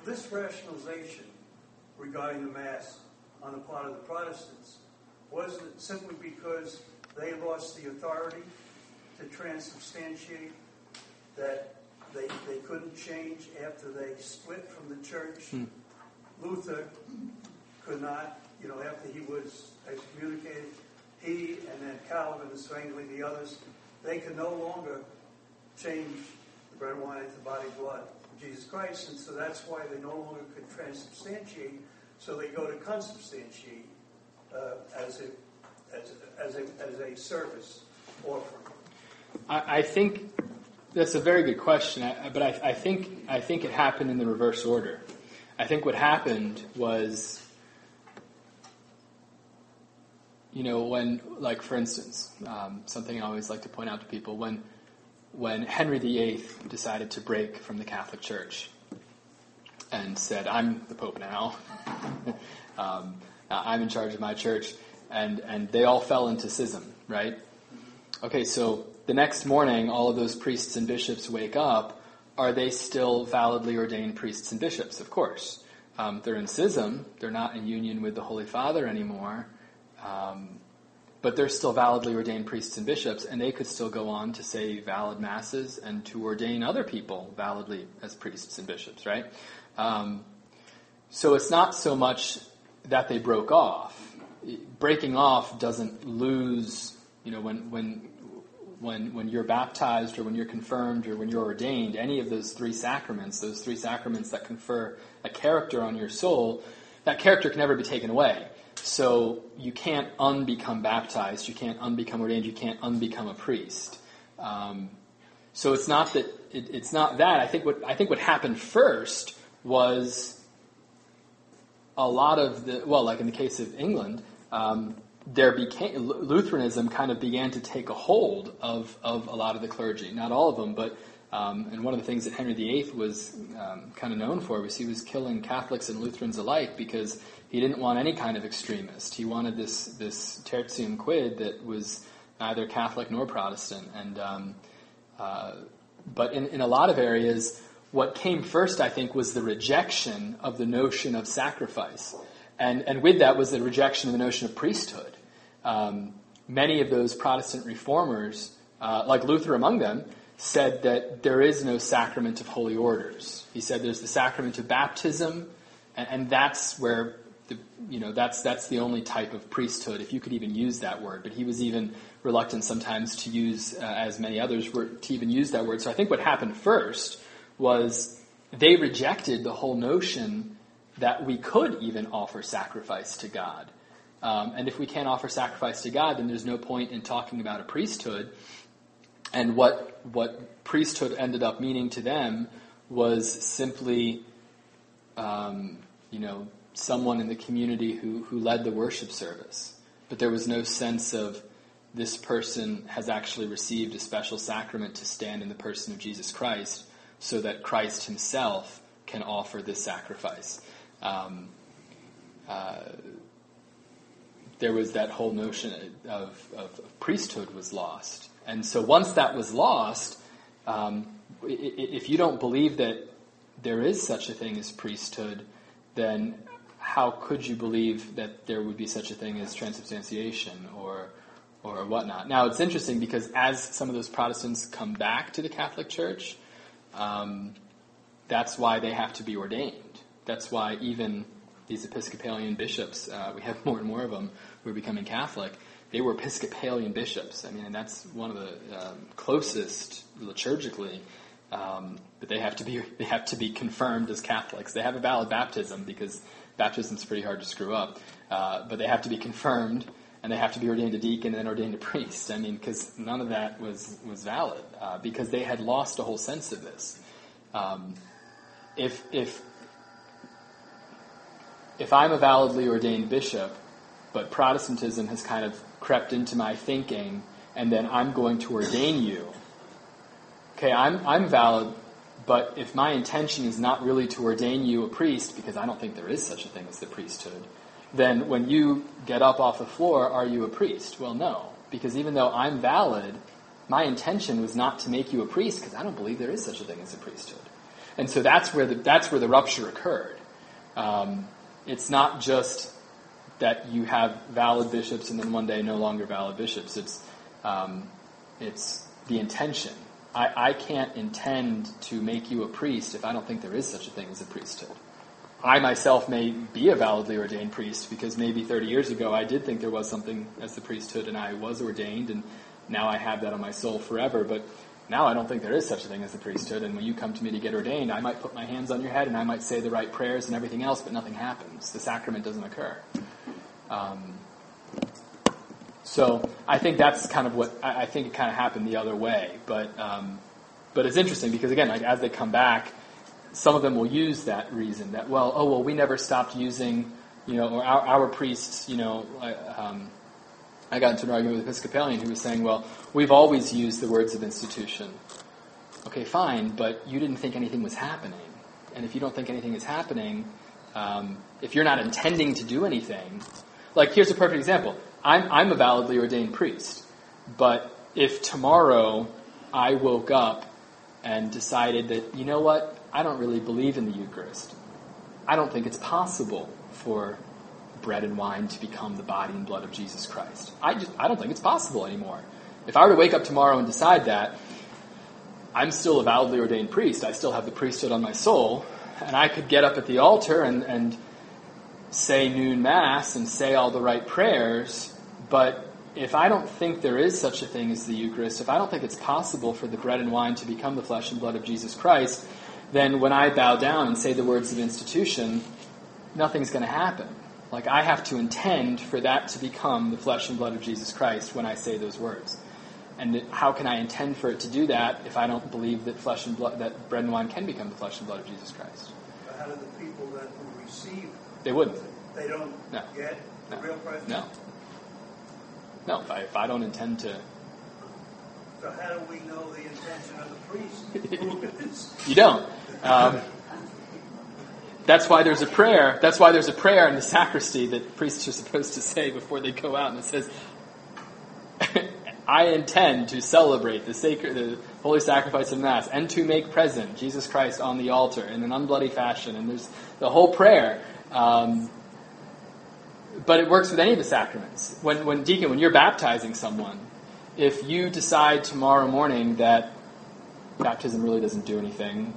this rationalization regarding the Mass on the part of the Protestants, was it simply because they lost the authority to transubstantiate, that they couldn't change after they split from the church? Luther could not, after he was excommunicated, he and then Calvin and Zwingli, the others, they could no longer change the bread and wine into the body and blood of Jesus Christ, and so that's why they no longer could transubstantiate. So they go to consubstantiate as a service offering. I think that's a very good question, but I think it happened in the reverse order. I think what happened was, when, like, for instance, something I always like to point out to people, when Henry VIII decided to break from the Catholic Church and said, I'm the Pope now, I'm in charge of my church, and they all fell into schism, right? Okay, so the next morning, all of those priests and bishops wake up. Are they still validly ordained priests and bishops? Of course. They're in schism. They're not in union with the Holy Father anymore. But they're still validly ordained priests and bishops, and they could still go on to say valid masses and to ordain other people validly as priests and bishops, right? So it's not so much that they broke off. Breaking off doesn't lose, when you're baptized or when you're confirmed or when you're ordained, any of those three sacraments that confer a character on your soul, that character can never be taken away. So you can't unbecome baptized, you can't unbecome ordained, you can't unbecome a priest. So it's not that. It's not that. I think what happened first was a lot of like in the case of England, Lutheranism kind of began to take a hold of a lot of the clergy. Not all of them, but and one of the things that Henry VIII was kind of known for was he was killing Catholics and Lutherans alike because he didn't want any kind of extremist. He wanted this tertium quid that was neither Catholic nor Protestant. And but in a lot of areas, what came first, I think, was the rejection of the notion of sacrifice. And with that was the rejection of the notion of priesthood. Many of those Protestant reformers, like Luther among them, said that there is no sacrament of holy orders. He said there's the sacrament of baptism, and that's where that's the only type of priesthood, if you could even use that word. But he was even reluctant sometimes to use, as many others were, to even use that word. So I think what happened first was they rejected the whole notion that we could even offer sacrifice to God. And if we can't offer sacrifice to God, then there's no point in talking about a priesthood. And what priesthood ended up meaning to them was simply, someone in the community who led the worship service. But there was no sense of this person has actually received a special sacrament to stand in the person of Jesus Christ so that Christ himself can offer this sacrifice. There was that whole notion of priesthood was lost. And so once that was lost, if you don't believe that there is such a thing as priesthood, then how could you believe that there would be such a thing as transubstantiation or whatnot? Now, it's interesting because as some of those Protestants come back to the Catholic Church, that's why they have to be ordained. That's why even these Episcopalian bishops, we have more and more of them who are becoming Catholic, they were Episcopalian bishops. I mean, and that's one of the closest liturgically. But they have to be confirmed as Catholics. They have a valid baptism because baptism's pretty hard to screw up. But they have to be confirmed, and they have to be ordained a deacon and then ordained a priest. I mean, because none of that was valid because they had lost a whole sense of this. If I'm a validly ordained bishop, but Protestantism has kind of crept into my thinking, and then I'm going to ordain you. Okay, I'm valid, but if my intention is not really to ordain you a priest, because I don't think there is such a thing as the priesthood, then when you get up off the floor, are you a priest? Well, no, because even though I'm valid, my intention was not to make you a priest, because I don't believe there is such a thing as a priesthood. And so that's where the rupture occurred. It's not just that you have valid bishops and then one day no longer valid bishops. It's the intention. I can't intend to make you a priest if I don't think there is such a thing as a priesthood. I myself may be a validly ordained priest because maybe 30 years ago I did think there was something as the priesthood and I was ordained, and now I have that on my soul forever. But now I don't think there is such a thing as the priesthood, and when you come to me to get ordained, I might put my hands on your head and I might say the right prayers and everything else, but nothing happens. The sacrament doesn't occur. So I think that's kind of what I think it kind of happened the other way. But it's interesting because again, like as they come back, some of them will use that reason that we never stopped using, or our priests, I got into an argument with an Episcopalian who was saying, well, we've always used the words of institution. Okay, fine, but you didn't think anything was happening. And if you don't think anything is happening, if you're not intending to do anything, like here's a perfect example. I'm a validly ordained priest, but if tomorrow I woke up and decided that, you know what, I don't really believe in the Eucharist. I don't think it's possible for bread and wine to become the body and blood of Jesus Christ. I don't think it's possible anymore. If I were to wake up tomorrow and decide that, I'm still a validly ordained priest. I still have the priesthood on my soul, and I could get up at the altar and say noon mass and say all the right prayers, but if I don't think there is such a thing as the Eucharist, if I don't think it's possible for the bread and wine to become the flesh and blood of Jesus Christ, then when I bow down and say the words of institution, nothing's going to happen. Like I have to intend for that to become the flesh and blood of Jesus Christ when I say those words. And how can I intend for it to do that if I don't believe that that bread and wine can become the flesh and blood of Jesus Christ? But how do the people that who receive? They wouldn't. They don't get the real presence? No, if I don't intend to... So how do we know the intention of the priest? You don't. That's why there's a prayer. That's why there's a prayer in the sacristy that priests are supposed to say before they go out, and it says, I intend to celebrate the holy sacrifice of Mass and to make present Jesus Christ on the altar in an unbloody fashion. And there's the whole prayer. But it works with any of the sacraments. When you're baptizing someone, if you decide tomorrow morning that baptism really doesn't do anything,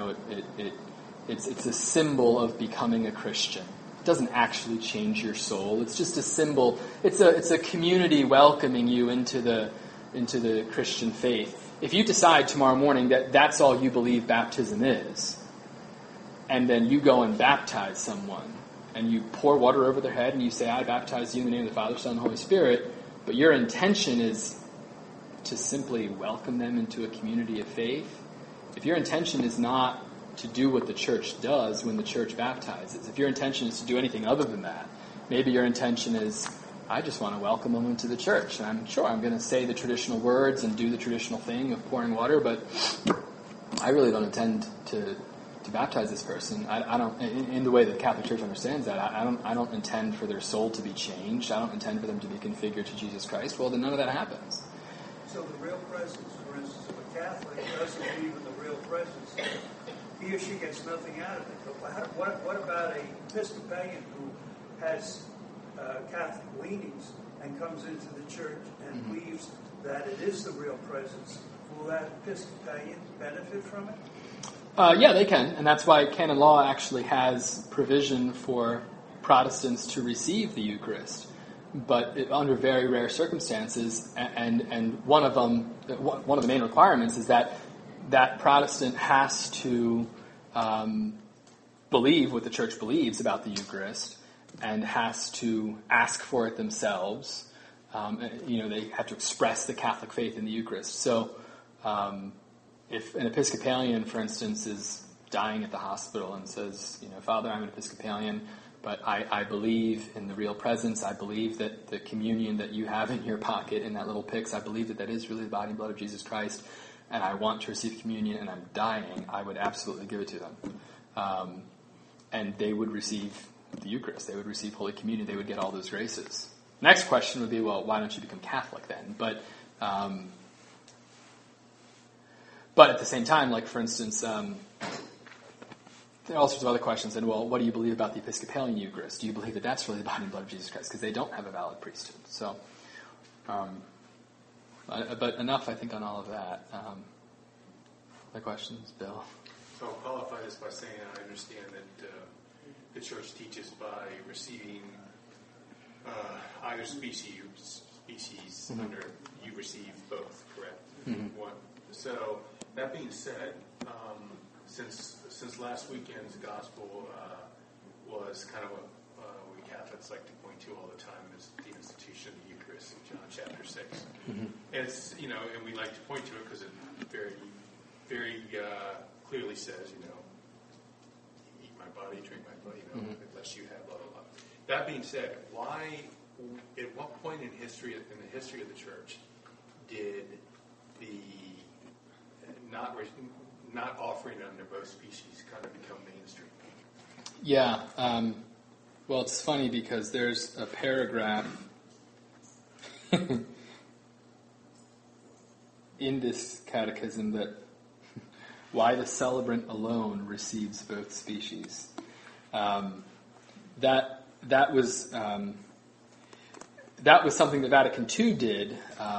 it's a symbol of becoming a Christian. It doesn't actually change your soul. It's just a symbol. It's a community welcoming you into the Christian faith. If you decide tomorrow morning that that's all you believe baptism is, and then you go and baptize someone, and you pour water over their head, and you say, I baptize you in the name of the Father, Son, and Holy Spirit, but your intention is to simply welcome them into a community of faith. If your intention is not to do what the church does when the church baptizes, if your intention is to do anything other than that, maybe your intention is, I just want to welcome them into the church, and I'm sure I'm going to say the traditional words and do the traditional thing of pouring water, but I really don't intend to baptize this person. I don't, in the way that the Catholic Church understands that, I don't intend for their soul to be changed. I don't intend for them to be configured to Jesus Christ. Well, then none of that happens. So the real presence, for instance, if a Catholic doesn't believe in the real presence, he or she gets nothing out of it. But what about an Episcopalian who has Catholic leanings and comes into the church and believes that it is the real presence? Will that Episcopalian benefit from it? Yeah, they can, and that's why canon law actually has provision for Protestants to receive the Eucharist, but under very rare circumstances. And one of the main requirements is that Protestant has to believe what the Church believes about the Eucharist and has to ask for it themselves. They have to express the Catholic faith in the Eucharist. So. If an Episcopalian, for instance, is dying at the hospital and says, Father, I'm an Episcopalian, but I believe in the real presence. I believe that the communion that you have in your pocket in that little pyx, I believe that is really the body and blood of Jesus Christ, and I want to receive communion and I'm dying, I would absolutely give it to them. And they would receive the Eucharist. They would receive Holy Communion. They would get all those graces. Next question would be, well, why don't you become Catholic then? But at the same time, like for instance, there are all sorts of other questions. And, well, what do you believe about the Episcopalian Eucharist? Do you believe that that's really the body and blood of Jesus Christ? Because they don't have a valid priesthood. So, but enough, I think, on all of that. Other questions, Bill? So I'll qualify this by saying I understand that the Church teaches by receiving either species under you receive both, correct? Mm-hmm. One. So that being said, since last weekend's gospel was kind of what we Catholics like to point to all the time is the institution of the Eucharist in John chapter 6. Mm-hmm. It's and we like to point to it because it very, very clearly says eat my body, drink my blood, unless you have blah blah blah. That being said, why? At what point in the history of the Church did the not offering under both species kind of become mainstream? Yeah. Well, it's funny because there's a paragraph in this catechism that why the celebrant alone receives both species. That was something that Vatican II did.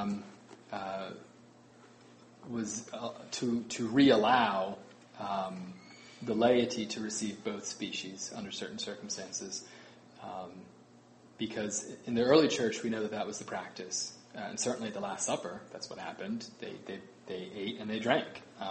Was to reallow the laity to receive both species under certain circumstances, because in the early church we know that was the practice, and certainly at the Last Supper that's what happened. They ate and they drank,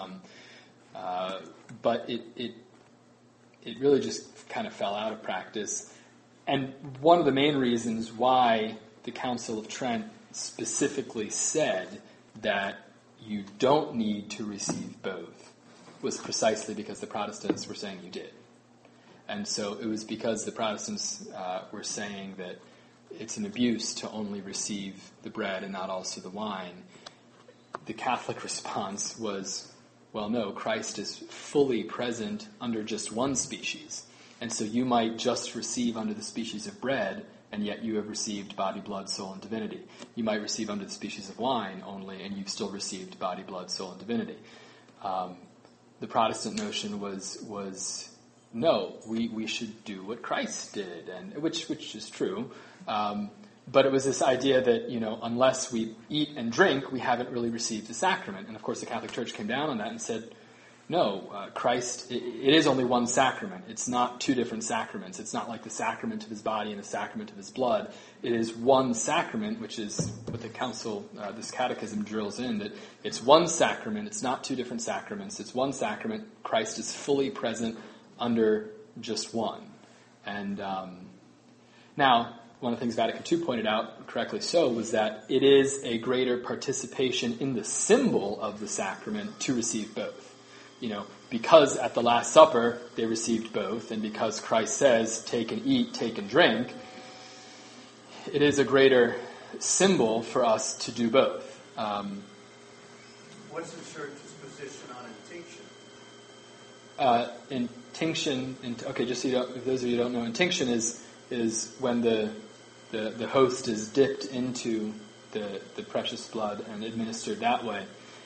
but it really just kind of fell out of practice. And one of the main reasons why the Council of Trent specifically said that you don't need to receive both was precisely because the Protestants were saying you did. And so it was because the Protestants were saying that it's an abuse to only receive the bread and not also the wine. The Catholic response was, well, no, Christ is fully present under just one species. And so you might just receive under the species of bread, and yet you have received body, blood, soul, and divinity. You might receive under the species of wine only, and you've still received body, blood, soul, and divinity. The Protestant notion was no, we should do what Christ did, and which is true. But it was this idea that, unless we eat and drink, we haven't really received the sacrament. And of course the Catholic Church came down on that and said, no, Christ, it is only one sacrament. It's not two different sacraments. It's not like the sacrament of his body and the sacrament of his blood. It is one sacrament, which is what the council, this catechism drills in, that it's one sacrament. It's not two different sacraments. It's one sacrament. Christ is fully present under just one. And now, one of the things Vatican II pointed out, correctly so, was that it is a greater participation in the symbol of the sacrament to receive both. Because at the Last Supper they received both, and because Christ says, take and eat, take and drink, it is a greater symbol for us to do both. What's the Church's position on intinction? Intinction, just so if those of you who don't know, intinction is when the host is dipped into the precious blood and administered that way.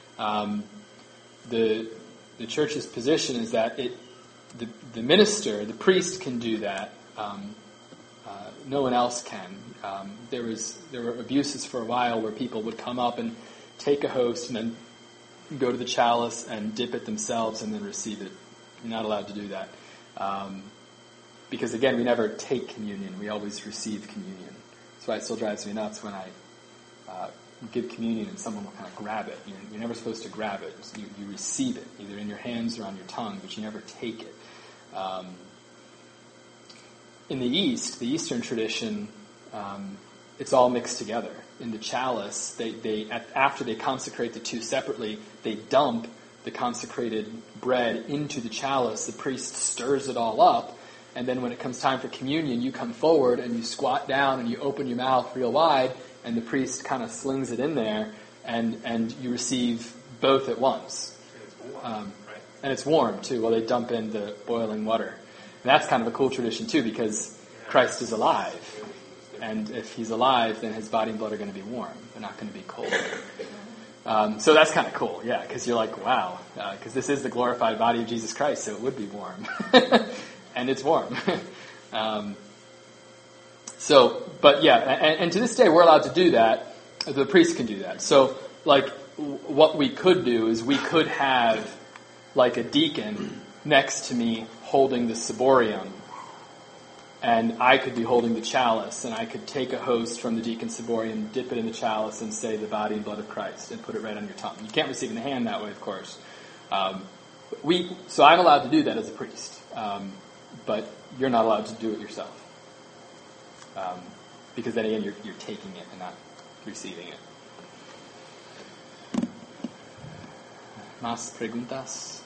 The Church's position is that the minister, the priest, can do that. No one else can. There were abuses for a while where people would come up and take a host and then go to the chalice and dip it themselves and then receive it. You're not allowed to do that. Because again, we never take communion. We always receive communion. That's why it still drives me nuts when I give communion and someone will kind of grab it. You're never supposed to grab it. You receive it, either in your hands or on your tongue, but you never take it. In the East, the Eastern tradition, it's all mixed together. In the chalice, after they consecrate the two separately, they dump the consecrated bread into the chalice. The priest stirs it all up, and then when it comes time for communion, you come forward and you squat down and you open your mouth real wide, and the priest kind of slings it in there, and you receive both at once. And it's warm, right? And it's warm, too, while they dump in the boiling water. And that's kind of a cool tradition, too, because Christ is alive. And if he's alive, then his body and blood are going to be warm. They're not going to be cold. So that's kind of cool, yeah, because you're like, wow, because this is the glorified body of Jesus Christ, so it would be warm. And it's warm. But yeah, and to this day we're allowed to do that. The priest can do that. So, like, what we could do is we could have, like, a deacon next to me holding the ciborium, and I could be holding the chalice, and I could take a host from the deacon's ciborium, dip it in the chalice, and say the body and blood of Christ, and put it right on your tongue. You can't receive in the hand that way, of course. So I'm allowed to do that as a priest, but you're not allowed to do it yourself. Because then again, you're taking it and not receiving it. ¿Más preguntas?